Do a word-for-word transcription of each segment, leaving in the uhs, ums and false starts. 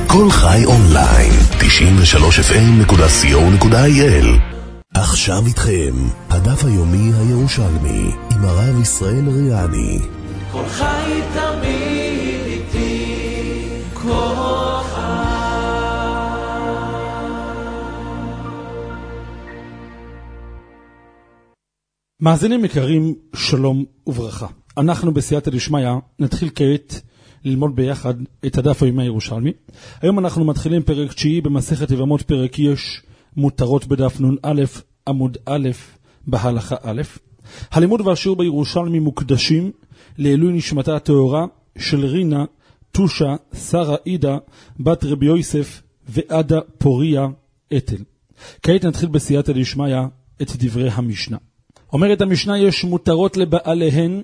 כל חי אונליין, תשעים ושלוש אף אם נקודה סי או נקודה איי אל. עכשיו איתכם, הדף היומי הירושלמי, עם הרב ישראל ריאני. כל חי תמיד איתי, כל חי. מאזינים יקרים, שלום וברכה. אנחנו בסייעתא דשמיא נתחיל כעת ללמוד ביחד את הדף היומי הירושלמי. היום אנחנו מתחילים פרק תשיעי במסכת יבמות, פרק יש מותרות, בדף נון א' עמוד א' בהלכה א'. הלימוד והשיעור בירושלמי מוקדשים לעילוי נשמתה הטהורה של רינה טושה שרה עידה בת רבי יוסף ועדה פוריה אתל. כעת נתחיל בסייעתא דשמיא את דברי המשנה. אומרת המשנה, יש מותרות לבעליהן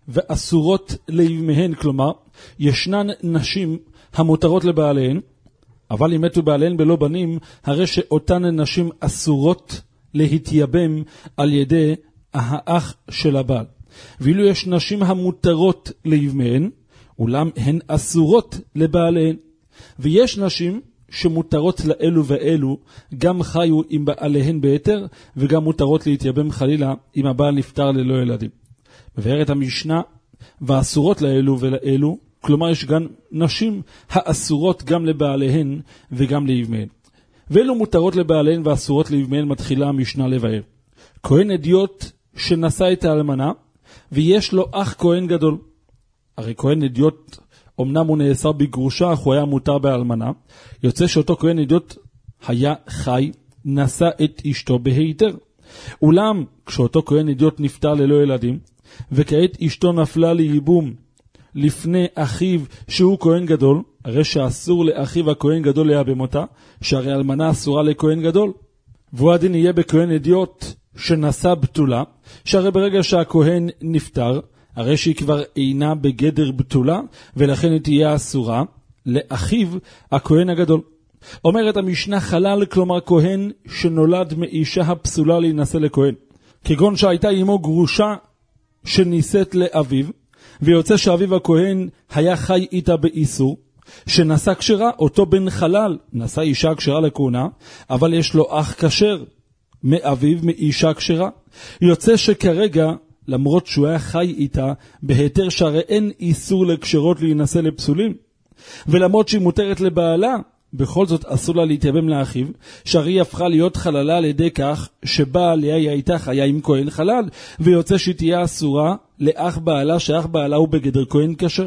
ואסורות לאימהן, כלומר ישנן נשים המותרות לבעליהן, אבל אם מתו בעליהן בלא בנים, הרי שאותן נשים אסורות להתייבם על ידי האח של הבעל. ואילו יש נשים המותרות לאימהן, אולם הן אסורות לבעליהן. ויש נשים שמותרות לאלו ואלו, גם חיו עם בעליהן ביתר, וגם מותרות להתייבם חלילה אם הבעל נפטר ללא ילדים. מבארת המשנה, ואסורות לאלו ולאלו, כלומר יש גם נשים האסורות גם לבעליהן וגם לאימהן. ואלו מותרות לבעליהן ואסורות לאימהן, מתחילה המשנה לבאר. כהן אדיוט שנשא את האלמנה, ויש לו אח כהן גדול. הרי כהן אדיוט, אמנם הוא נאסר בגרושה, אך הוא היה מותר באלמנה. יוצא שאותו כהן אדיוט היה חי, נשא את אשתו בהיתר. אולם כשאותו כהן אדיוט נפטר ללא ילדים, וכעת אשתו נפלה לייבום לפני אחיו שהוא כהן גדול, הרי שאסור לאחיו הכהן גדול לייבם אותה, שהרי אלמנה אסורה לכהן גדול. והוא הדין יהיה בכהן אדיוט שנשא בתולה, שהרי ברגע שהכהן נפטר, הרי שהיא כבר אינה בגדר בתולה, ולכן היא תהיה אסורה לאחיו הכהן הגדול. אומרת המשנה, חלל, כלומר כהן שנולד מאישה הפסולה להינשא לכהן, כגון שהייתה עמו גרושה שנישאת לאביו, ויוצא שאביו הכהן היה חי איתה באיסור, שנשא כשרה, אותו בן חלל נשא אישה כשרה לכהונה, אבל יש לו אח כשר מאביו מאישה כשרה. יוצא שכרגע, למרות שהוא היה חי איתה בהיתר, שהרי אין איסור לקשרות להינשא לפסולים, ולמרות שהיא מותרת לבעלה, בכל זאת אסור לה להתייבם לאחיו, שהרי היא הפכה להיות חללה על ידי כך שבעליה היא הייתה חיה עם כהן חלל, ויוצא שהיא תהיה אסורה לאח בעלה, שאח בעלה הוא בגדר כהן כשר.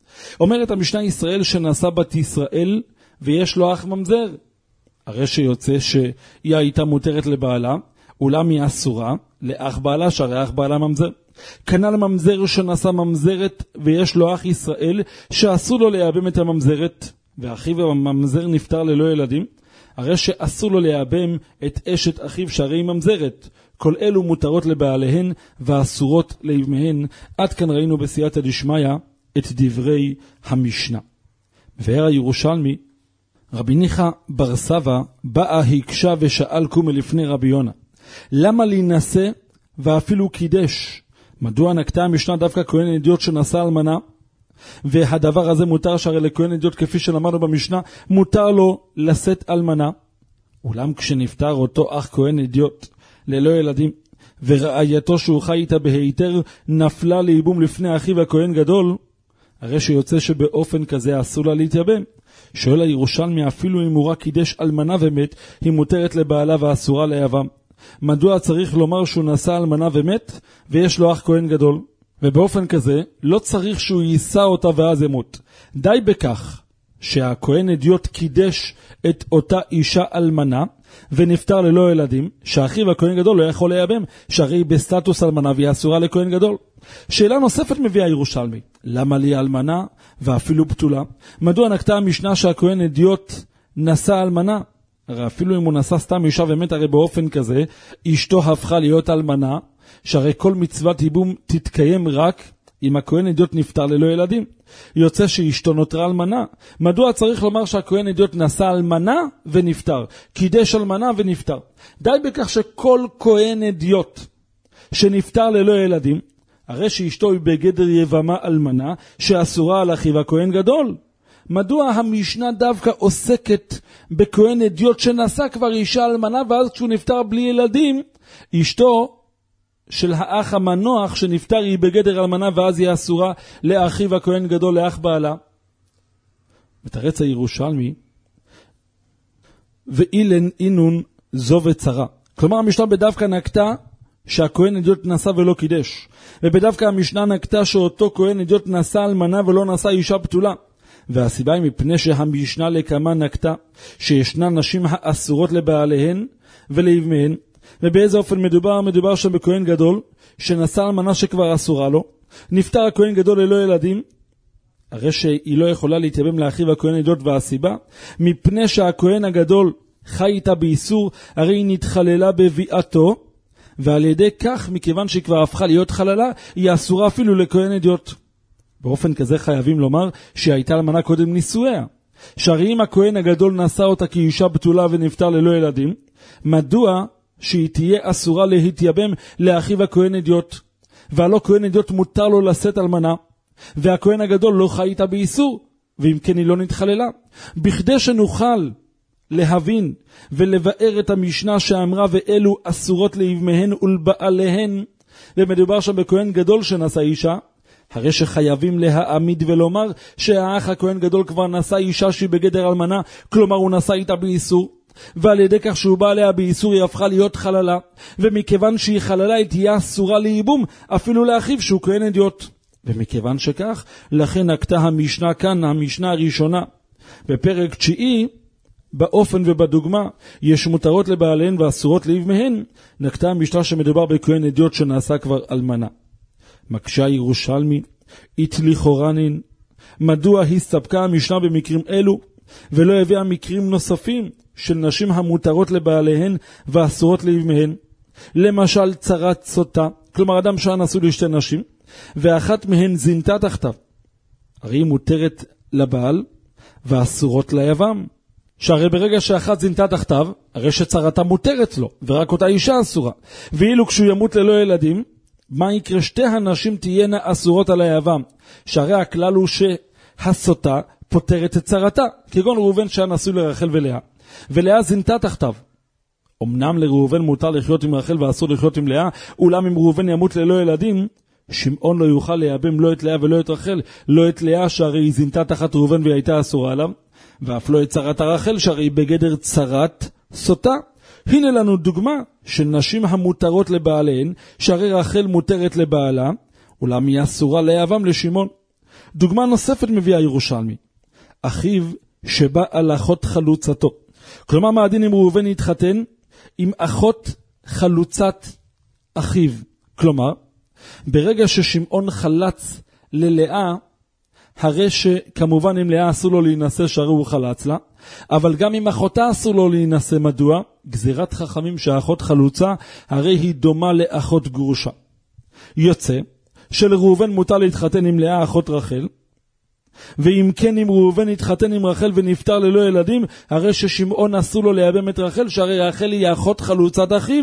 אומרת המשנה, ישראל שנשא בת ישראל ויש לו אח ממזר, הרי שיוצא שהיא הייתה מותרת לבעלה, אולם היא אסורה לאח בעלה, שהרי אח בעלה ממזר. כנ"ל ממזר שנשא ממזרת ויש לו אח ישראל, שאסור לו לייבם את הממזרת, ואחיו הממזר נפטר ללא ילדים, הרי שאסור לו לייבם את אשת אחיו שהרי היא ממזרת. כל אלו מותרות לבעליהן ואסורות לאימהן. עד כאן ראינו בסייעתא דשמיא את דברי המשנה. מבאר הירושלמי, רבי ניחא בר סבא באה הקשה ושאל קומי לפני רבי יונה, למה להינשא ואפילו קידש? מדוע נקטה המשנה דווקא כהן אדיוט שנשא אלמנה? והדבר הזה מותר, שהרי לכהן אדיוט כפי שלמדנו במשנה מותר לו לשאת אלמנה. אולם כשנפטר אותו אח כהן אדיוט ללא ילדים, ורעייתו שהוא חי איתה בהיתר נפלה לייבום לפני אחיו הכהן גדול, הרי שיוצא שבאופן כזה אסור לה להתייבם. שואל הירושלמי, אפילו אם הוא רק קידש אלמנה ומת, היא מותרת לבעלה ואסורה לייבם. מדוע צריך לומר שהוא נשא אלמנה ומת ויש לו אח כהן גדול? ובאופן כזה לא צריך שהוא יישא אותה ואז ימות. די בכך שהכהן אדיוט קידש את אותה אישה אלמנה ונפטר ללא ילדים, שאחיו הכהן גדול לא יכול לייבם, שהרי היא בסטטוס אלמנה והיא אסורה לכהן גדול. שאלה נוספת מביאה ירושלמי, למה לי אלמנה ואפילו בתולה? מדוע נקטה המשנה שהכהן אדיוט נשא אלמנה? הרי אפילו אם הוא נשא סתם אישה ומת, הרי באופן כזה אשתו הפכה להיות אלמנה, שהרי כל מצוות ייבום תתקיים רק אם הכהן אדיוט נפטר ללא ילדים. יוצא שאשתו נותרה אלמנה. מדוע צריך לומר שהכהן אדיוט נשא אלמנה ונפטר, קידש אלמנה ונפטר? די בכך שכל כהן אדיוט שנפטר ללא ילדים, הרי שאשתו היא בגדר יבמה אלמנה שאסורה על אחיו הכהן גדול. מדוע המשנה דווקא עוסקת בכהן אדיוט שנשא כבר אישה אלמנה, ואז כשהוא נפטר בלי ילדים, אשתו של האח המנוח שנפטר היא בגדר אלמנה, ואז היא אסורה לאחיו הכהן גדול, לאח בעלה. מתרץ הירושלמי, ואילן אינון זו וצרה. כלומר, המשנה בדווקא נקטה שהכהן אדיוט נשא ולא קידש, ובדווקא המשנה נקטה שאותו כהן אדיוט נשא אלמנה ולא נשא אישה בתולה. והסיבה היא מפני שהמשנה לכמה נקטה שישנן נשים האסורות לבעליהן ולאיבמיהן. ובאיזה אופן מדובר? מדובר שם בכהן גדול שנשא אלמנה שכבר אסורה לו, נפטר הכהן גדול ללא ילדים, הרי שהיא לא יכולה להתייבם לאחיו הכהן אדיוט, והסיבה מפני שהכהן הגדול חי איתה באיסור, הרי היא נתחללה בביאתו, ועל ידי כך, מכיוון שהיא כבר הפכה להיות חללה, היא אסורה אפילו לכהן אדיוט. באופן כזה חייבים לומר שהייתה אלמנה קודם נישואיה, שהרי אם הכהן הגדול נשא אותה כאישה בתולה ונפטר ללא ילדים, מדוע שהיא תהיה אסורה להתייבם לאחיו הכהן אדיוט? והלא כהן אדיוט מותר לו לשאת אלמנה, והכהן הגדול לא חי איתה באיסור, ואם כן היא לא נתחללה. בכדי שנוכל להבין ולבאר את המשנה שאמרה ואלו אסורות לאיבמיהן ולבעליהן, ומדובר שם בכהן גדול שנשא אישה, הרי שחייבים להעמיד ולומר שהאח הכהן גדול כבר נשא אישה שהיא בגדר אלמנה, כלומר הוא נשא איתה באיסור, ועל ידי כך שהוא בא עליה באיסור היא הפכה להיות חללה, ומכיוון שהיא חללה היא תהיה אסורה לאיבום אפילו לאחיו שהוא כהן אדיוט. ומכיוון שכך, לכן נקטה המשנה כאן, המשנה הראשונה בפרק תשיעי, באופן ובדוגמה יש מותרות לבעליהן ואסורות לאיבמיהן, נקטה המשנה שמדובר בכהן אדיוט שנעשה כבר אלמנה. מקשה ירושלמי, איתליחורנין, מדוע הסתפקה המשנה במקרים אלו ולא הביאה מקרים נוספים של נשים המותרות לבעליהן ואסורות לאיבמיהן? למשל צרת סוטה, כלומר אדם שהיה נשוי לשתי נשים ואחת מהן זינתה תחתיו, הרי היא מותרת לבעל ואסורות ליבם, שהרי ברגע שאחת זינתה תחתיו, הרי שצרתה מותרת לו ורק אותה אישה אסורה. ואילו כשהוא ימות ללא ילדים, מה יקרה? שתי הנשים תהיינה אסורות על היבם, שהרי הכלל הוא שהסוטה פותרת את צרתה, כגון ראובן שהיה נשוי לרחל ולאה, ולאה זינתה תחתיו. אמנם לראובן מותר לחיות עם רחל ואסור לחיות עם לאה, אולם אם ראובן ימות ללא ילדים, שמעון לא יוכל לייבם לא את לאה ולא את רחל, לא את לאה שהרי היא זינתה תחת ראובן והיא הייתה אסורה עליו, ואף לא את צרת הרחל שהרי היא בגדר צרת סוטה. הנה לנו דוגמה של נשים המותרות לבעליהן, שהרי רחל מותרת לבעלה, אולם היא אסורה לאהבם לשמעון. דוגמה נוספת מביאה ירושלמי, אחיו שבא על אחות חלוצתו. כלומר, מה הדין אם ראובן יתחתן עם אחות חלוצת אחיו? כלומר, ברגע ששמעון חלץ ללאה, הרי שכמובן אם לאה אסור לו להינשא שהרי הוא חלץ לה, אבל גם אם אחותה אסור לו להינשא. מדוע? גזירת חכמים שהאחות חלוצה הרי היא דומה לאחות גרושה. יוצא שלראובן מותר להתחתן עם לאה אחות רחל, ואם כן אם ראובן יתחתן עם רחל ונפטר ללא ילדים, הרי ששמעון אסור לו לייבם את רחל שהרי רחל היא אחות חלוצת אחיו.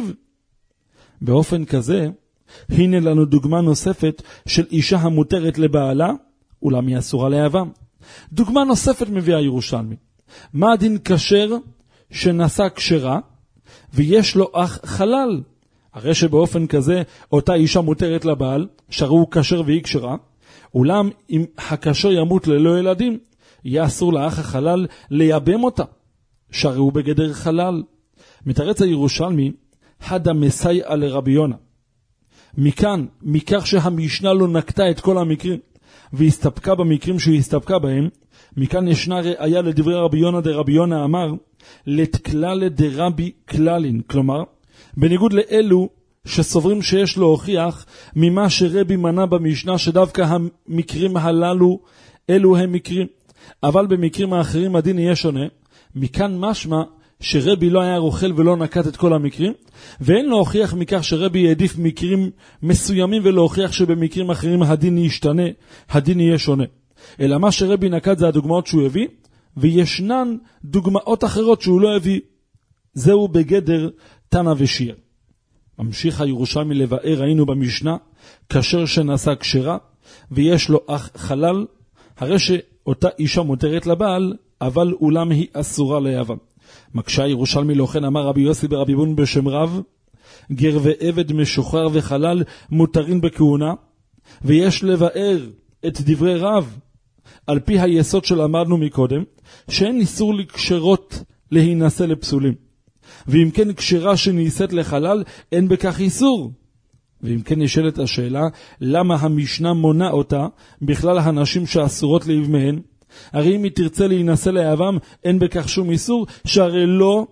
באופן כזה, הנה לנו דוגמה נוספת של אישה המותרת לבעלה, אולם היא אסורה לאהבם. דוגמה נוספת מביאה ירושלמי, מה הדין כשר שנשא כשרה ויש לו אח חלל? הרי שבאופן כזה אותה אישה מותרת לבעל שהרי הוא כשר והיא כשרה, אולם אם הכשר ימות ללא ילדים יהיה אסור לאח החלל לייבם אותה שהרי הוא בגדר חלל. מתרץ הירושלמי, הדה מסייע לרבי יונה. מכאן, מכך שהמשנה לא נקטה את כל המקרים והסתפקה במקרים שהיא הסתפקה בהם, מכאן ישנה ראיה לדברי רבי יונה דרבי יונה אמר, לתכלל דרבי כללין, כלומר, בניגוד לאלו שסוברים שיש להוכיח ממה שרבי מנה במשנה שדווקא המקרים הללו אלו הם מקרים, אבל במקרים האחרים הדין יהיה שונה. מכאן משמע שרבי לא היה רוכל ולא נקט את כל המקרים, ואין להוכיח מכך שרבי העדיף מקרים מסוימים ולהוכיח שבמקרים אחרים הדין ישתנה, הדין יהיה שונה. אלא מה שרבי נקט זה הדוגמאות שהוא הביא, וישנן דוגמאות אחרות שהוא לא הביא. זהו בגדר תנא ושיר. ממשיך הירושלמי לבאר, ראינו במשנה, כשר שנשא כשרה ויש לו אח חלל, הרי אותה אישה מותרת לבעל, אבל אולם היא אסורה ליבם. מקשה ירושלמי לכן אמר רבי יוסי ברבי בון בשם רב, גר ועבד משוחרר וחלל מותרים בכהונה, ויש לבאר את דברי רב, על פי היסוד שלמדנו מקודם, שאין איסור לקשרות להינשא לפסולים. ואם כן קשרה שנישאת לחלל, אין בכך איסור. ואם כן נשאלת השאלה, למה המשנה מונה אותה בכלל הנשים שאסורות לאבמיהן? הרי אם היא תרצה להינשא לאהבם, אין בכך שום איסור, שהרי לא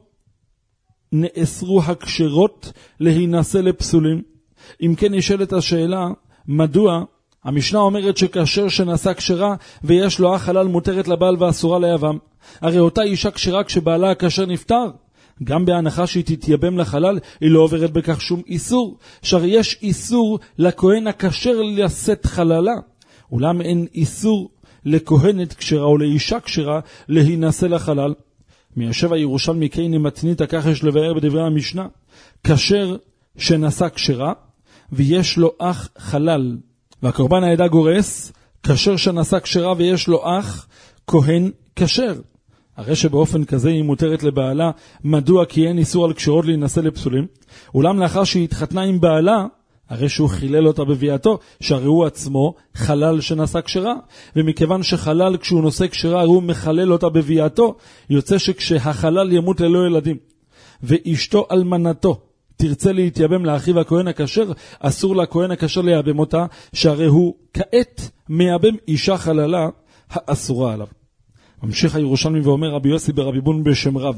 נאסרו הקשרות להינשא לפסולים. אם כן נשאלת השאלה, מדוע המשנה אומרת שכאשר שנשא קשרה ויש לו אח חלל מותרת לבעל ואסורה לאהבם? הרי אותה אישה קשרה כשבעלה הכשר נפטר. גם בהנחה שהיא תתייבם לחלל, היא לא עוברת בכך שום איסור, שהרי יש איסור לכהן הכשר לשאת חללה, אולם אין איסור לכהנת קשרה או לאישה קשרה להינשא לחלל. מיישב הירושלמי קייני מתנית, כך יש לבאר בדברי המשנה, כשר שנשא קשרה ויש לו אח חלל, והקורבן העדה גורס, כשר שנשא קשרה ויש לו אח כהן כשר. הרי שבאופן כזה היא מותרת לבעלה, מדוע? כי אין איסור על קשרות להינשא לפסולים. אולם לאחר שהיא התחתנה עם בעלה, הרי שהוא חילל אותה בביאתו, שהרי הוא עצמו חלל שנשא קשרה, ומכיוון שחלל כשהוא נושא קשרה, הוא מחלל אותה בביאתו, יוצא שכשהחלל ימות ללא ילדים, ואשתו אלמנתו תרצה להתייבם לאחיו הכהן הכשר, אסור לכהן הכשר לייבם אותה, שהרי הוא כעת מייבם אישה חללה האסורה עליו. ממשיך הירושלמי ואומר רבי יוסי ברבי בון בשם רב,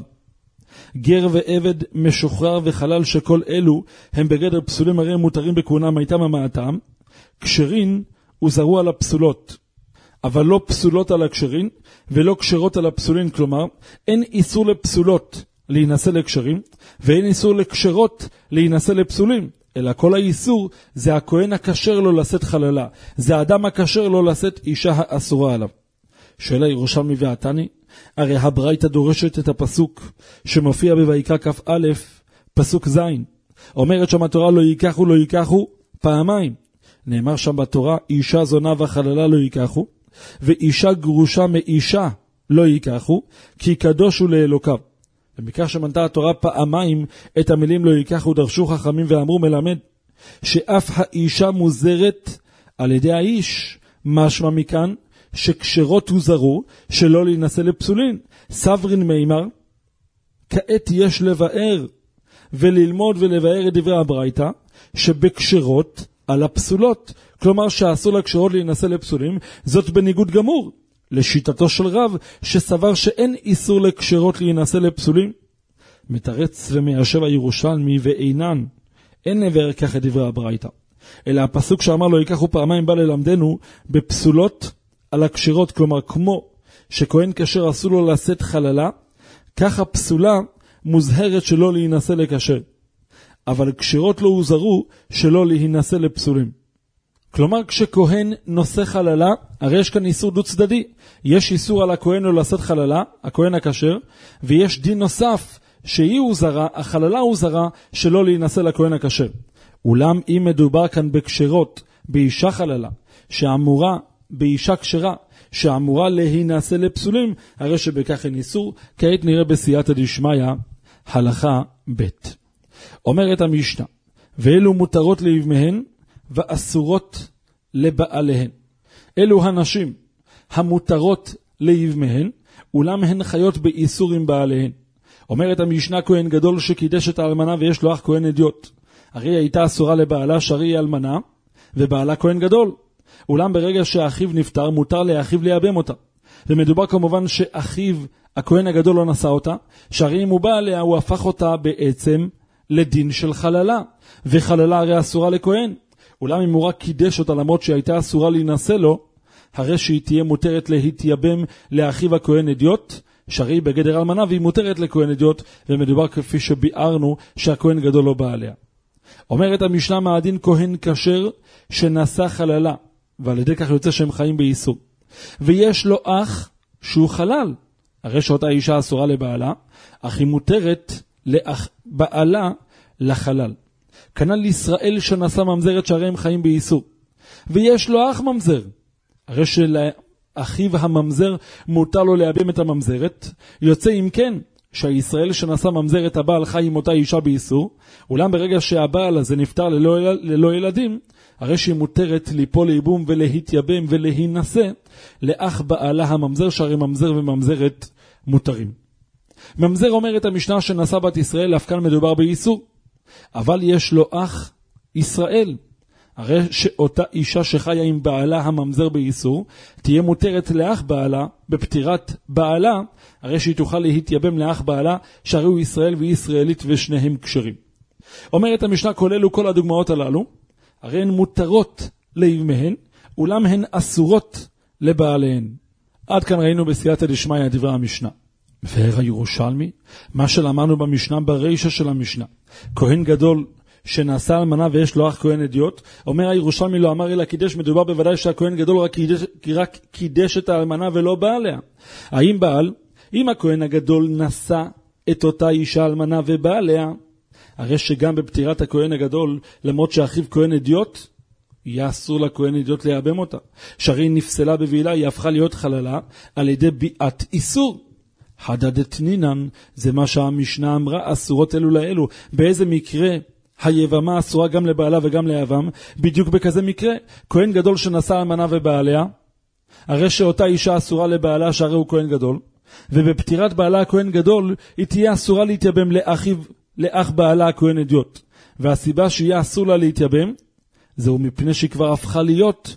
גר ועבד משוחרר וחלל שכל אלו הם בגדר פסולים, הרי מותרים בכהונה מייתם המעתם, קשרין וזרו על הפסולות, אבל לא פסולות על הקשרין ולא קשרות על הפסולין. כלומר אין איסור לפסולות להינשא לקשרים, ואין איסור לקשרות להינשא לפסולים, אלא כל האיסור זה הכהן הכשר לו לשאת חללה, זה האדם הכשר לו לשאת אישה האסורה עליו. שואל הירושלמי ועתני, הרי הברייתא דורשת את הפסוק שמופיע בויקרא כף א' פסוק ז', אומרת שם התורה לא ייקחו לא ייקחו פעמיים. נאמר שם בתורה אישה זונה וחללה לא ייקחו, ואישה גרושה מאישה לא ייקחו, כי קדוש הוא לאלוקיו. ומכך שמנתה התורה פעמיים את המילים לא ייקחו, דרשו חכמים ואמרו מלמד שאף האישה מוזרת על ידי האיש, משמע מכאן שקשרות הוזרו שלא להינשא לפסולין. סברין מימר, כעת יש לבאר וללמוד ולבאר את דברי הברייתא שבקשרות על הפסולות, כלומר שאסור לקשרות להינשא לפסולים, זאת בניגוד גמור לשיטתו של רב שסבר שאין איסור לקשרות להינשא לפסולים. מתרץ ומיישב הירושלמי ואינן, אין נבאר כך את דברי הברייתא, אלא הפסוק שאמר לו ייקחו פעמיים בא ללמדנו בפסולות על הקשרות, כלומר כמו שכהן כשר אסור לו לשאת חללה, ככה פסולה מוזהרת שלא להינשא לקשר, אבל קשרות לא הוזרו שלא להינשא לפסולים. כלומר כשכהן נושא חללה, הרי יש כאן איסור דו צדדי, יש איסור על הכהן לא לשאת חללה, הכהן הכשר, ויש דין נוסף שהיא הוזרה, החללה הוזרה שלא להינשא לכהן הכשר. אולם אם מדובר כאן בקשרות באישה חללה שאמורה באישה קשרה שאמורה להינשא לפסולים, הרי שבכך אין איסור. כעת נראה בסייעתא דשמיא הלכה ב'. אומרת המשנה, ואלו מותרות לאבמיהן ואסורות לבעליהן. אלו הנשים המותרות לאבמיהן, אולם הן חיות באיסור עם בעליהן. אומרת המשנה, כהן גדול שקידש את האלמנה ויש לו אח כהן אדיוט, הרי הייתה אסורה לבעלה שהרי היא אלמנה ובעלה כהן גדול, אולם ברגע שאחיו נפטר מותר לאחיו לייבם אותה, ומדובר כמובן שאחיו הכהן הגדול לא נשא אותה, שהרי אם הוא בא עליה הוא הפך אותה בעצם לדין של חללה, וחללה הרי אסורה לכהן. אולם אם הוא רק קידש אותה למרות שהייתה אסורה להינשא לו, הרי שהיא תהיה מותרת להתייבם לאחיו הכהן אדיוט, שהרי בגדר אלמנה והיא מותרת לכהן אדיוט, ומדובר כפי שביארנו שהכהן גדול לא בא עליה. אומרת המשנה, מהדין כהן כשר שנשא חללה, ועל ידי כך יוצא שהם חיים באיסור, ויש לו אח שהוא חלל, הרי שאותה אישה אסורה לבעלה, אך היא מותרת לאח בעלה לחלל. כנ"ל ישראל שנשא ממזרת שהרי הם חיים באיסור, ויש לו אח ממזר, הרי אחיו הממזר מותר לו להיבם את הממזרת, יוצא אם כן שהישראל שנשא ממזרת הבעל חי עם אותה אישה באיסור, אולם ברגע שהבעל הזה נפטר ללא, ללא ילדים, הרי שהיא מותרת ליפול לייבום ולהתייבם ולהינשא לאח בעלה הממזר, שהרי ממזר וממזרת מותרים. ממזר אומר את המשנה שנשא בת ישראל, אף כאן מדובר באיסור, אבל יש לו אח ישראל, הרי שאותה אישה שחיה עם בעלה הממזר באיסור, תהיה מותרת לאח בעלה בפטירת בעלה, הרי שהיא תוכל להתייבם לאח בעלה, שהרי הוא ישראל וישראלית ושניהם קשרים. אומרת המשנה, כוללו כל הדוגמאות הללו, הרי הן מותרות לאימהן, אולם הן אסורות לבעליהן. עד כאן ראינו בסייעתא דשמיא דברי המשנה. והר הירושלמי, מה שלמדנו במשנה ברישה של המשנה, כהן גדול שנעשה אלמנה ויש לו אח כהן אדיוט, אומר הירושלמי לא אמר אלא קידש, מדובר בוודאי שהכהן גדול רק קידש, רק קידש את האלמנה ולא בעליה. האם בעל? אם הכהן הגדול נשא את אותה אישה אלמנה ובעליה, הרי שגם בפטירת הכהן הגדול, למרות שאחיו כהן אדיוט, יהיה אסור לכהן אדיוט להיבם אותה. שהרי נפסלה בבעילה, היא הפכה להיות חללה על ידי ביאת איסור. חדדת נינן, זה מה שהמשנה אמרה, אסורות אלו לאלו. באיזה מקרה היבמה אסורה גם לבעלה וגם ליבם? בדיוק בכזה מקרה, כהן גדול שנשא אלמנה ובעליה, הרי שאותה אישה אסורה לבעלה שהרי הוא כהן גדול, ובפטירת בעלה הכהן גדול, היא תהיה אסורה להתייבם לאחיו, לאח בעלה הכהן אדיוט. והסיבה שיהיה אסור לה להתייבם, זהו מפני שהיא כבר הפכה להיות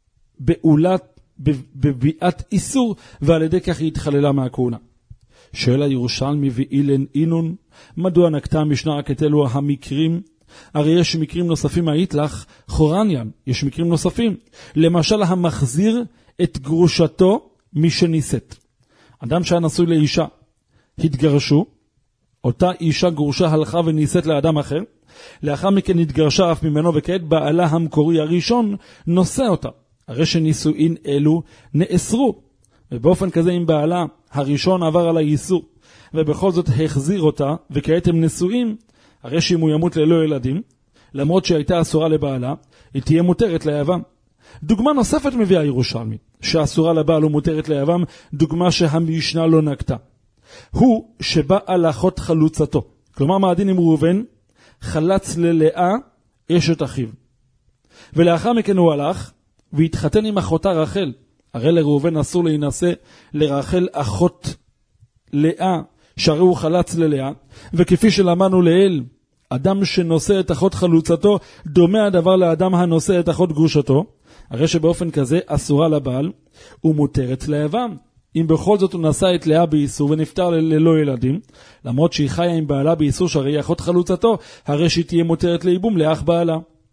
בעולת, בביאת איסור, ועל ידי כך היא התחללה מהכהונה. שואל הירושלמי ואילן אינון, מדוע נקטה המשנה רק את אלו המקרים? הרי יש מקרים נוספים מהיתלך, חורניאן, יש מקרים נוספים. למשל המחזיר את גרושתו משנישאת. אדם שהיה נשוי לאישה, התגרשו, אותה אישה גרושה הלכה ונישאת לאדם אחר, לאחר מכן התגרשה אף ממנו, וכעת בעלה המקורי הראשון נושא אותה. הרי שנישואין אלו נאסרו, ובאופן כזה אם בעלה הראשון עבר על האיסור, ובכל זאת החזיר אותה, וכעת הם נשואים, הרי שאם הוא ימות ללא ילדים, למרות שהייתה אסורה לבעלה, היא תהיה מותרת ליבם. דוגמה נוספת מביאה ירושלמי, שאסורה לבעל ומותרת ליבם, דוגמה שהמשנה לא נקטה. הוא שבא על אחות חלוצתו. כלומר, מה הדין עם ראובן? חלץ ללאה אשת אחיו. ולאחר מכן הוא הלך, והתחתן עם אחותה רחל. הרי לראובן אסור להינשא לרחל אחות לאה, שהרי הוא חלץ ללאה, וכפי שלמדנו לאל, אדם שנושא את אחות חלוצתו, דומה הדבר לאדם הנושא את אחות גרושתו, הרי שבאופן כזה אסורה לבעל, ומותרת ליבם. אם בכל זאת הוא נשא את לאה באיסור ונפטר ללא ילדים, למרות שהיא חיה עם בעלה באיסור שהרי היא אחות חלוצתו, הרי שהיא תהיה מותרת לייבום לאח בעלה.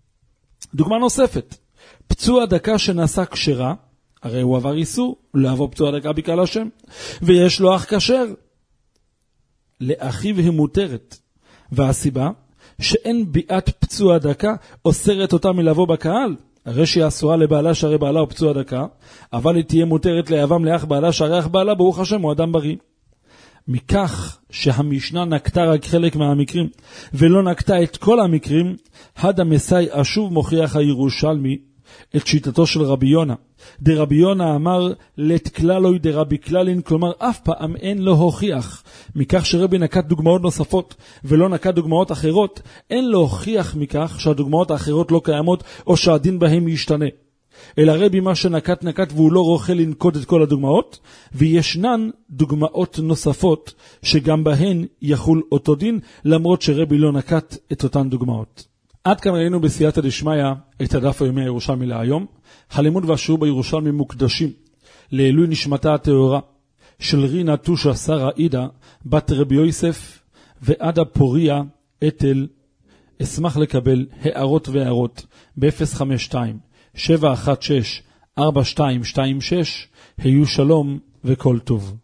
דוגמה נוספת, פצוע דקה שנשא כשרה, הרי הוא עבר איסור, לעבור פצוע דקה בקהל השם, ויש לו אח כשר, לאחיו היא מותרת. והסיבה שאין ביאת פצוע דקה אוסרת אותה מלבוא בקהל, הרי שהיא אסורה לבעלה שהרי בעלה הוא פצוע דקה, אבל היא תהיה מותרת ליבם לאח בעלה שהרי אח בעלה ברוך השם הוא אדם בריא. מכך שהמשנה נקטה רק חלק מהמקרים ולא נקטה את כל המקרים, הד המסי אשוב מוכיח הירושלמי את שיטתו של רבי יונה. דרבי יונה אמר לת כללוי דרבי כללין, כלומר אף פעם אין לו הוכיח. מכך שרבי נקט דוגמאות נוספות ולא נקט דוגמאות אחרות, אין לו הוכיח מכך שהדוגמאות האחרות לא קיימות או שהדין בהם ישתנה. אלא רבי מה שנקט נקט והוא לא רוחה לנקוט את כל הדוגמאות, וישנן דוגמאות נוספות שגם בהן יחול אותו דין, למרות שרבי לא נקט את אותן דוגמאות. עד כאן ראינו בסייעתא דשמיא את הדף היומי הירושלמי להיום. הלימוד והשיעור בירושלמי מוקדשים לעילוי נשמתה הטהורה של רינה טושה שרה עידה בת רבי יוסף ועדה פוריה אתל. אשמח לקבל הערות והערות ב-אפס חמש שתיים שבע אחת שש ארבע שתיים שתיים שש. היו שלום וכל טוב.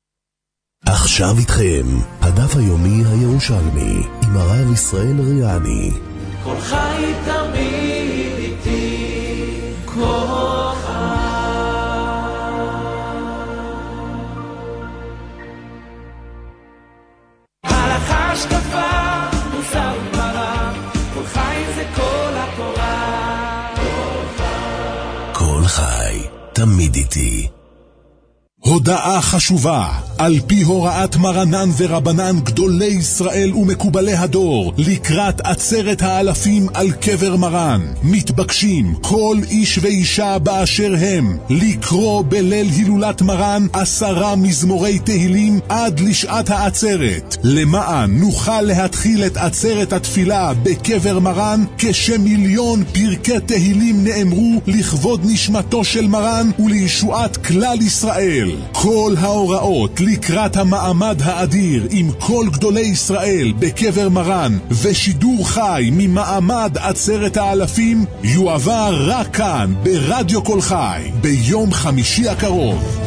עכשיו איתכם הדף היומי הירושלמי עם הרב ישראל ריאני. כל חי תמיד איתי, כל חי. הלכה השקפה, מוסר ומראה, כל חי זה כל התורה. כל חי, כל חי תמיד איתי. הודעה חשובה, על פי הוראת מרנן ורבנן גדולי ישראל ומקובלי הדור, לקראת עצרת האלפים על קבר מרן, מתבקשים כל איש ואישה באשר הם, לקרוא בליל הילולת מרן עשרה מזמורי תהילים עד לשעת העצרת, למען נוכל להתחיל את עצרת התפילה בקבר מרן, כשמיליון פרקי תהילים נאמרו לכבוד נשמתו של מרן ולישועת כלל ישראל. כל ההוראות לקראת המעמד האדיר עם כל גדולי ישראל בקבר מרן ושידור חי ממעמד עצרת האלפים יועבר רק כאן ברדיו כל חי ביום חמישי הקרוב.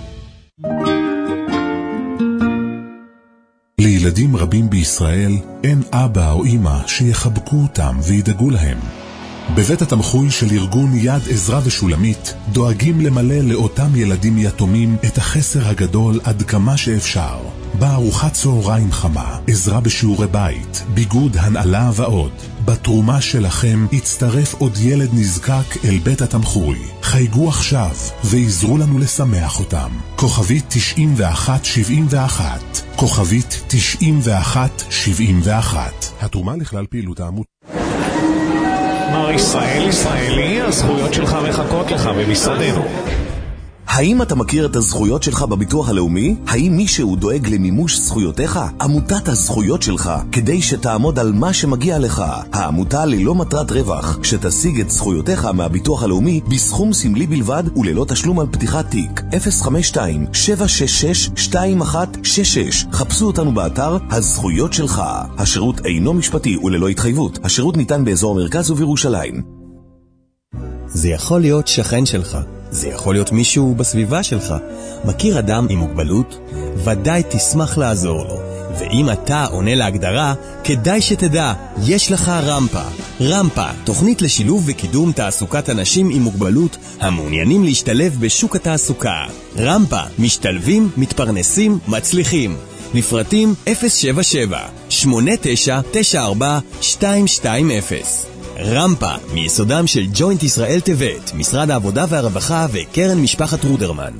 לילדים רבים בישראל אין אבא או אמא שיחבקו אותם וידאגו להם. בבית התמחוי של ארגון יד עזרה ושולמית דואגים למלא לאותם ילדים יתומים את החסר הגדול עד כמה שאפשר. בארוחת צהריים חמה, עזרה בשיעורי בית, ביגוד, הנעלה ועוד. בתרומה שלכם יצטרף עוד ילד נזקק אל בית התמחוי. חייגו עכשיו ועזרו לנו לשמח אותם. כוכבית תשעים ואחת שבעים ואחת, כוכבית תשעים ואחת שבעים ואחת. התרומה לכלל פעילות העמותה. מר ישראל ישראלי, הזכויות שלך מחכות לך במשרדנו. האם אתה מכיר את הזכויות שלך בביטוח הלאומי? האם מישהו דואג למימוש זכויותיך? עמותת הזכויות שלך, כדי שתעמוד על מה שמגיע לך. העמותה ללא מטרת רווח, שתשיג את זכויותיך מהביטוח הלאומי בסכום סמלי בלבד וללא תשלום על פתיחת תיק. אפס חמש שתיים שבע שש שש שתיים אחת שש שש. חפשו אותנו באתר הזכויות שלך. השירות אינו משפטי וללא התחייבות. השירות ניתן באזור מרכז ובירושלים. זה יכול להיות שכן שלך. זה יכול להיות מישהו בסביבה שלך. מכיר אדם עם מוגבלות? ודאי תשמח לעזור לו. ואם אתה עונה להגדרה, כדאי שתדע, יש לך רמפה. רמפה, תוכנית לשילוב וקידום תעסוקת אנשים עם מוגבלות המעוניינים להשתלב בשוק התעסוקה. רמפה, משתלבים, מתפרנסים, מצליחים. לפרטים אפס שבע שבע שמונה תשע תשע ארבע שתיים שתיים אפס. רמפה, מיסודם של ג'וינט ישראל טבת, משרד העבודה והרווחה וקרן משפחת רודרמן.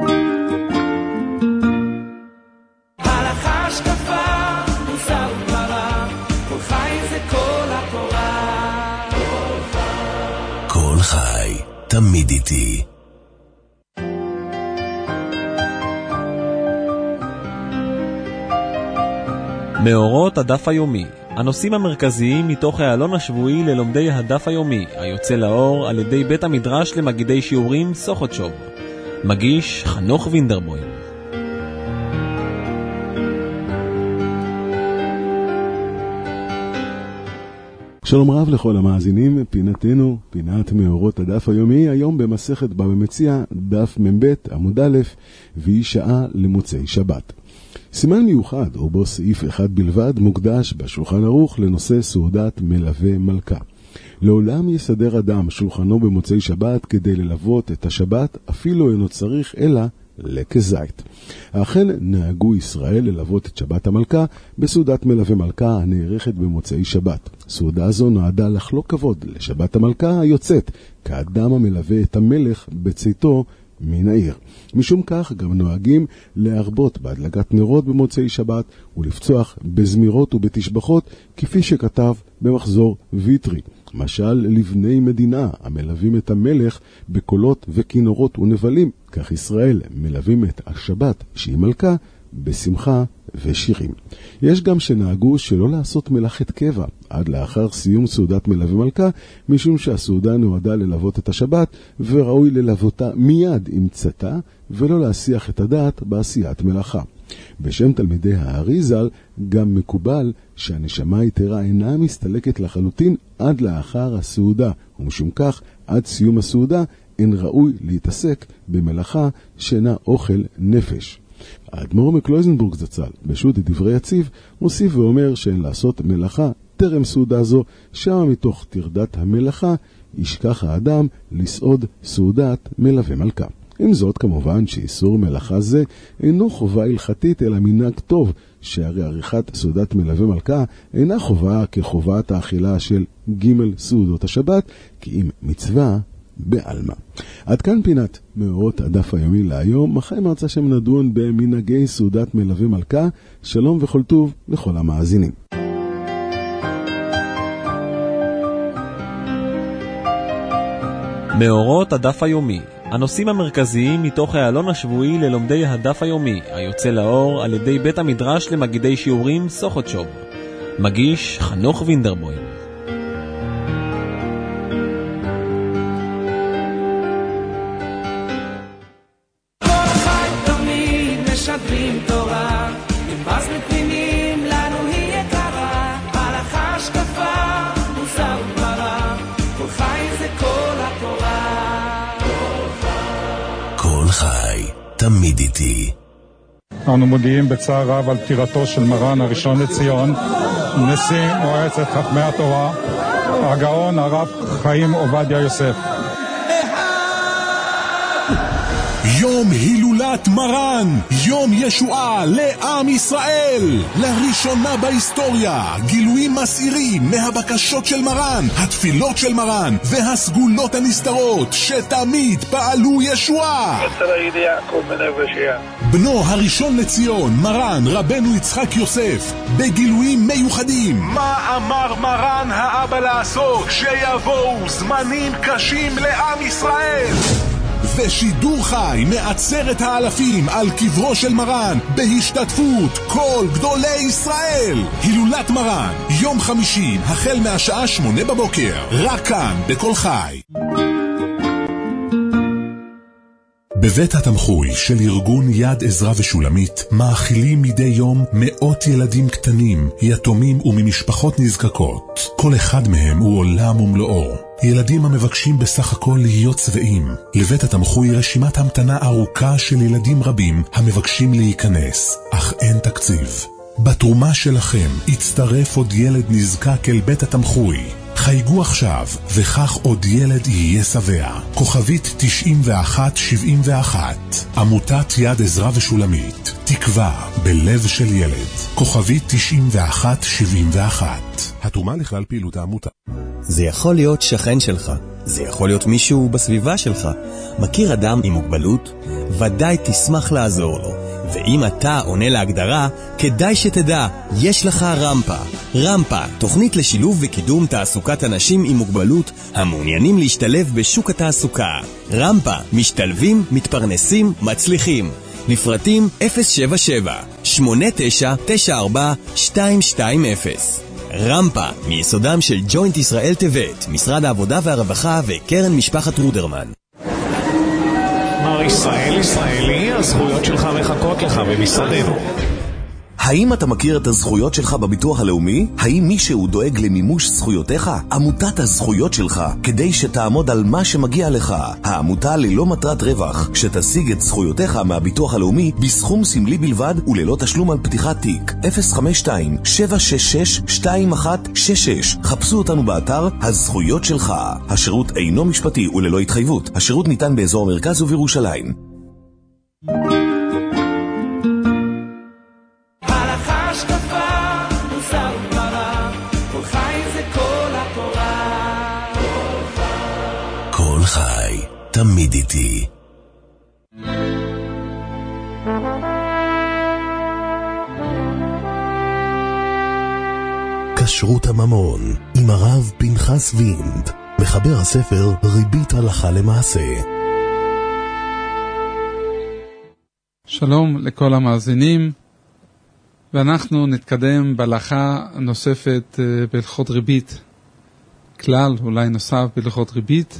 הלכה השקפה, מוסר וגמרא, כל חי זה כל התורה. כל חי, תמיד איתי. מאורות הדף היומי, הנושאים המרכזיים מתוך העלון השבועי ללומדי הדף היומי, היוצא לאור על ידי בית המדרש למגידי שיעורים סוחותשוב. מגיש חנוך וינדרבוים. שלום רב לכל המאזינים, פינתנו, פינת מאורות הדף היומי, היום במסכת בבא מציעא, דף מ"ב עמוד א', והיא שעה למוצאי שבת. סימן מיוחד, או בו סעיף אחד בלבד, מוקדש בשולחן ערוך לנושא סעודת מלווה מלכה. לעולם יסדר אדם שולחנו במוצאי שבת כדי ללוות את השבת, אפילו אינו צריך אלא לכזית. אכן נהגו ישראל ללוות את שבת המלכה בסעודת מלווה מלכה הנערכת במוצאי שבת. סעודה זו נועדה לחלוק כבוד לשבת המלכה היוצאת, כאדם המלווה את המלך בצאתו מן העיר. משום כך גם נוהגים להרבות בהדלקת נרות במוצאי שבת ולפצוח בזמירות ובתשבחות, כפי שכתב במחזור ויטרי. משל לבני מדינה המלווים את המלך בקולות וכינורות ונבלים, כך ישראל מלווים את השבת שהיא מלכה בשמחה ושירים. יש גם שנהגו שלא לעשות מלאכת קבע עד לאחר סיום סעודת מלווה מלכה, משום שהסעודה נועדה ללוות את השבת וראוי ללוותה מיד עם צאתה ולא להסיח את הדעת בעשיית מלאכה. בשם תלמידי האריז"ל גם מקובל שהנשמה היתרה אינה מסתלקת לחלוטין עד לאחר הסעודה, ומשום כך עד סיום הסעודה אין ראוי להתעסק במלאכה שאינה אוכל נפש. האדמו"ר מקלויזנבורג זצ"ל בשו"ת דברי יציב מוסיף ואומר שאין לעשות מלאכה טרם סעודה זו, שמה מתוך תרדת המלאכה ישכח האדם לסעוד סעודת מלווה מלכה. עם זאת, כמובן שאיסור מלאכה זה אינו חובה הלכתית אלא מנהג טוב, שהרי עריכת סעודת מלווה מלכה אינה חובה כחובת האכילה של ג' סעודות השבת, כי אם מצווה בעלמה. עד כאן פינת מאורות הדף היומי להיום. אחרי מרצה שם נדון במנהגי סעודת מלווה מלכה. שלום וכל טוב לכל המאזינים. מאורות הדף היומי, הנושאים המרכזיים מתוך העלון השבועי ללומדי הדף היומי, היוצא לאור על ידי בית המדרש למגידי שיעורים סוכותשוב. מגיש חנוך וינדרבוים. משדרים תורה, מבז מפנימים לנו היא יקרה, הלכה השקפה, מוסר וגמרא, כל חי זה כל התורה. כל חי, תמיד איתי. אנו מודיעים בצער רב על פטירתו של מרן הראשון לציון, נשיא מועצת חכמי התורה, הגאון הרב חיים עובדיה יוסף. יום הילולת מרן, יום ישועה לעם ישראל. לראשונה בהיסטוריה, גילויים מסעירים מהבקשות של מרן, התפילות של מרן והסגולות הנסתרות שתמיד פעלו ישועה. בנו הראשון לציון, מרן רבנו יצחק יוסף, בגילויים מיוחדים. מה אמר מרן האבא לעשות כשיבואו זמנים קשים לעם ישראל? ושידור חי מעצרת האלפים על קברו של מרן בהשתתפות כל גדולי ישראל. הילולת מרן, יום חמישי החל מהשעה שמונה בבוקר, רק כאן בכל חי. בבית התמחוי של ארגון יד עזרא ושולמית מאכילים מדי יום מאות ילדים קטנים, יתומים וממשפחות נזקקות. כל אחד מהם הוא עולם ומלואו. ילדים המבקשים בסך הכל להיות צבעים. לבית התמחוי רשימת המתנה ארוכה של ילדים רבים המבקשים להיכנס, אך אין תקציב. בתרומה שלכם יצטרף עוד ילד נזקק אל בית התמחוי. חייגו עכשיו, וכך עוד ילד יהיה שבע. כוכבית תשעים ואחת שבעים ואחת. עמותת יד עזרא ושולמית. תקווה בלב של ילד. כוכבית תשעים ואחת שבעים ואחת. התרומה לכלל פעילות העמותה. זה יכול להיות שכן שלך. זה יכול להיות מישהו בסביבה שלך. מכיר אדם עם מוגבלות? ודאי תשמח לעזור לו. ואם אתה עונה להגדרה, כדאי שתדע, יש לך רמפה. רמפה, תוכנית לשילוב וקידום תעסוקת אנשים עם מוגבלות המעוניינים להשתלב בשוק התעסוקה. רמפה, משתלבים, מתפרנסים, מצליחים. לפרטים אפס שבע שבע שמונה תשע תשע ארבע שתיים שתיים אפס. רמפה, מיסודם של ג'וינט ישראל טבת, משרד העבודה והרווחה וקרן משפחת רודרמן. מר ישראל ישראלי, הזכויות שלך מחכות לך במשרדנו. האם אתה מכיר את הזכויות שלך בביטוח הלאומי? האם מישהו דואג למימוש זכויותיך? עמותת הזכויות שלך, כדי שתעמוד על מה שמגיע לך. העמותה ללא מטרת רווח, שתשיג את זכויותיך מהביטוח הלאומי בסכום סמלי בלבד וללא תשלום על פתיחת תיק. אפס חמש שתיים שבע שש שש שתיים אחת שש שש. חפשו אותנו באתר הזכויות שלך. השירות אינו משפטי וללא התחייבות. השירות ניתן באזור המרכז ובירושלים. חי, תמיד איתי. כשרות הממון עם הרב פנחס וינד, מחבר הספר ריבית הלכה למעשה. שלום לכל המאזינים, ואנחנו נתקדם בהלכה נוספת בהלכות ריבית. כלל אולי נוסף בהלכות ריבית.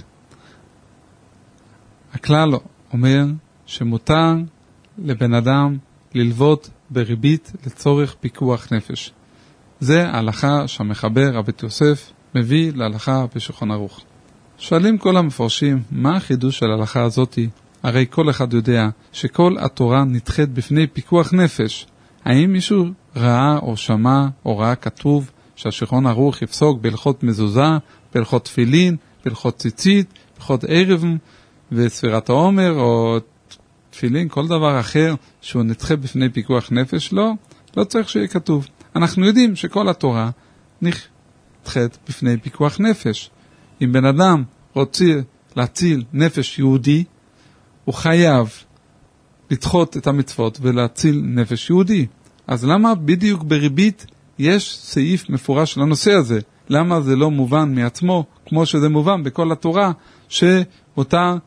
הכלל אומר שמותר לבן אדם ללוות בריבית לצורך פיקוח נפש. זה ההלכה שהמחבר רבי יוסף מביא להלכה בשולחן ערוך. שואלים כל המפרשים, מה החידוש של ההלכה הזאת? הרי כל אחד יודע שכל התורה נדחית בפני פיקוח נפש. האם מישהו ראה או שמע או ראה כתוב שהשולחן ערוך יפסוק בהלכות מזוזה, בהלכות תפילין, בהלכות ציצית, בהלכות ערב וספירת העומר או תפילין, כל דבר אחר שהוא נדחה בפני פיקוח נפש? לא, לא צריך שיהיה כתוב. אנחנו יודעים שכל התורה נדחית בפני פיקוח נפש. אם בן אדם רוצה להציל נפש יהודי, הוא חייב לדחות את המצוות ולהציל נפש יהודי. אז למה בדיוק בריבית יש סעיף מפורש לנושא הזה? למה זה לא מובן מעצמו, כמו שזה מובן בכל התורה, שמותר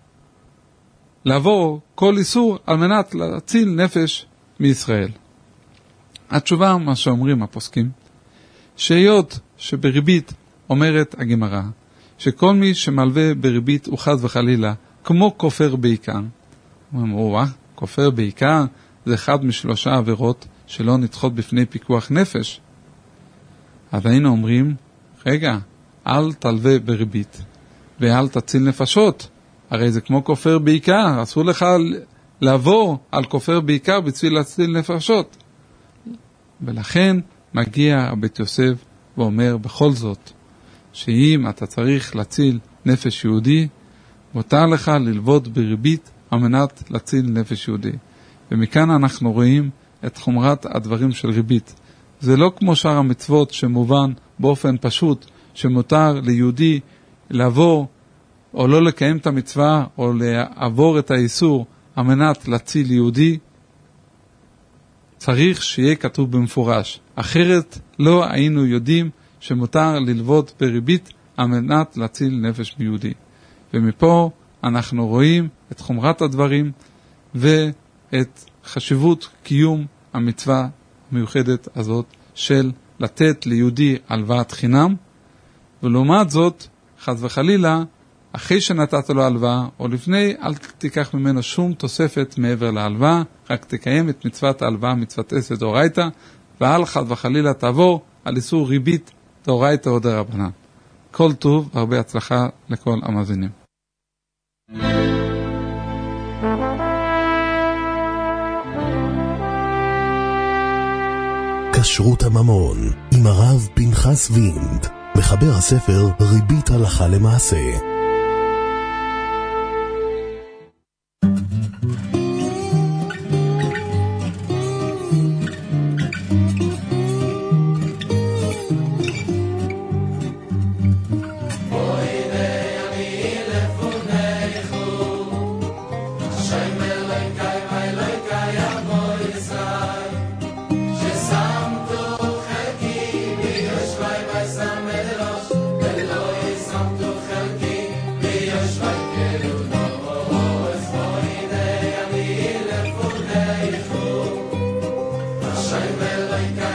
לעבור כל איסור על מנת להציל נפש מישראל? התשובה, מה שאומרים הפוסקים, שהיות שבריבית אומרת הגמרא, שכל מי שמלווה בריבית הוא חס וחלילה, כמו כופר בעיקר. אומרים, וואה, כופר בעיקר זה אחד משלושה עבירות שלא נדחות בפני פיקוח נפש. אז היינו אומרים, רגע, אל תלווה בריבית, ואל תציל נפשות. הרי זה כמו כופר בעיקר, אסור לך לעבור על כופר בעיקר בשביל להציל נפשות. ולכן מגיע בית יוסף ואומר בכל זאת, שאם אתה צריך להציל נפש יהודי, מותר לך ללוות בריבית על מנת להציל נפש יהודי. ומכאן אנחנו רואים את חומרת הדברים של ריבית. זה לא כמו שאר המצוות שמובן באופן פשוט, שמותר ליהודי לעבור או לא לקיים את המצווה או לעבור את האיסור על מנת להציל יהודי. צריך שיהיה כתוב במפורש, אחרת לא היינו יודעים שמותר ללוות בריבית על מנת להציל נפש מיהודי. ומפה אנחנו רואים את חומרת הדברים ואת חשיבות קיום המצווה המיוחדת הזאת של לתת ליהודי הלוואת חינם, ולעומת זאת, חס וחלילה, אחרי שנתת לו הלוואה, או לפני, אל תיקח ממנו שום תוספת מעבר להלוואה, רק תקיים את מצוות ההלוואה, מצוות עשה דאורייתא, ואל חס וחלילה תעבור על איסור ריבית דאורייתא או דרבנן. כל טוב והרבה הצלחה לכל המאזינים. כשרות הממון עם הרב פנחס וינד, מחבר הספר ריבית הלכה למעשה. Like